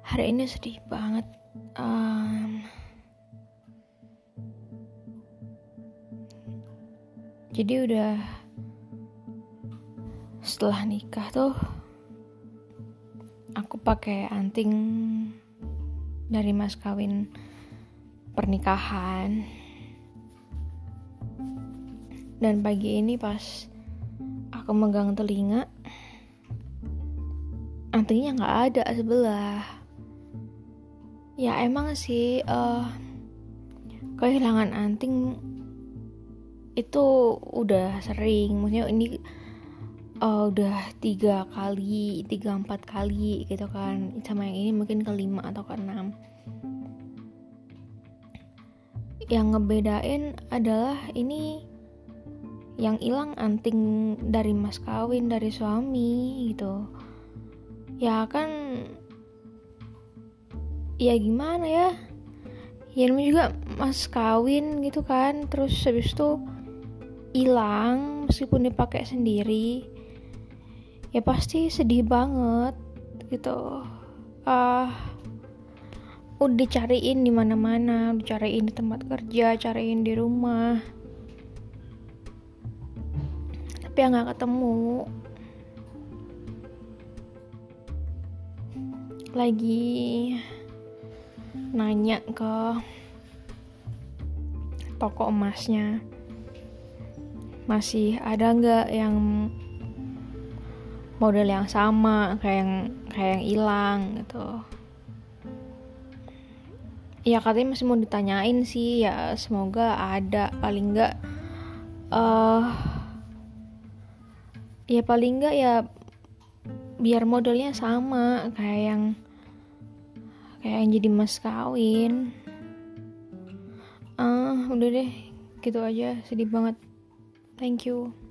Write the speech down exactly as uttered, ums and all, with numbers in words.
Hari ini sedih banget. Um, jadi udah setelah nikah tuh aku pakai anting dari mas kawin pernikahan. Dan pagi ini pas aku megang telinga, antingnya nggak ada sebelah. Ya emang sih uh, kehilangan anting itu udah sering. Maksudnya ini uh, udah tiga kali, tiga empat kali gitu kan. Sama yang ini mungkin kelima atau keenam. Yang ngebedain adalah ini yang hilang anting dari mas kawin dari suami gitu. Ya kan, ya gimana ya? Ya namanya juga mas kawin gitu kan. Terus habis itu hilang meskipun dipakai sendiri. Ya pasti sedih banget gitu. Ah, uh, udah dicariin di mana-mana, dicariin di tempat kerja, cariin di rumah. Tapi ya nggak ketemu. Lagi nanya ke toko emasnya, masih ada nggak yang model yang sama kayak yang kayak yang hilang gitu. Ya katanya masih mau ditanyain sih, ya semoga ada, paling nggak uh, ya paling nggak ya biar modelnya sama kayak yang kayak yang jadi mas kawin. Ah, uh, udah deh, gitu aja, sedih banget. Thank you.